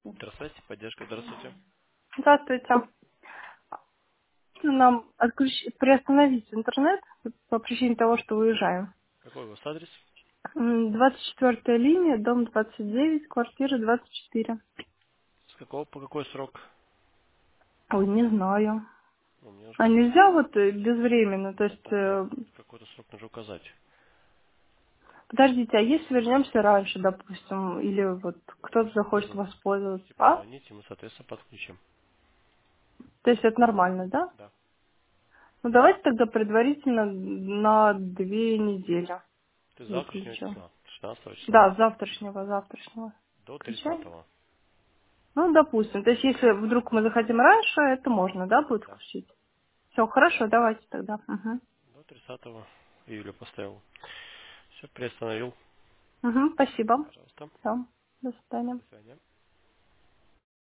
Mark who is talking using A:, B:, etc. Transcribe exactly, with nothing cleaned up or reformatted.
A: Здравствуйте, поддержка, здравствуйте.
B: Здравствуйте. Нам отключ- приостановить интернет по причине того, что уезжаем.
A: Какой у вас адрес?
B: М, двадцать четвёртая линия, дом двадцать девять, квартира двадцать четыре.
A: С какого по какой срок?
B: Ой, не знаю.
A: Ну, мне нужно
B: А
A: понять.
B: нельзя вот э, безвременно, то
A: Нет,
B: есть,
A: там нет.
B: э,
A: Какой-то срок нужно указать.
B: подождите, а если вернемся раньше, допустим, или вот кто-то захочет
A: Нужно
B: воспользоваться,
A: можете
B: а?
A: позвонить, и мы, соответственно, подключим.
B: То есть это нормально, да?
A: Да.
B: Ну давайте тогда предварительно на две недели
A: Ты с завтрашнего
B: выключим.
A: числа, шестнадцатого числа,
B: Да, с завтрашнего, завтрашнего.
A: до
B: Включаем?
A: тридцатого.
B: Ну, допустим. То есть, если вдруг мы захотим раньше, это можно, да, будет
A: Да.
B: включить? Все, хорошо, давайте тогда. Угу.
A: До тридцатого июля поставил. Все, приостановил.
B: Угу, спасибо.
A: Пожалуйста.
B: Все, до свидания.
A: До свидания.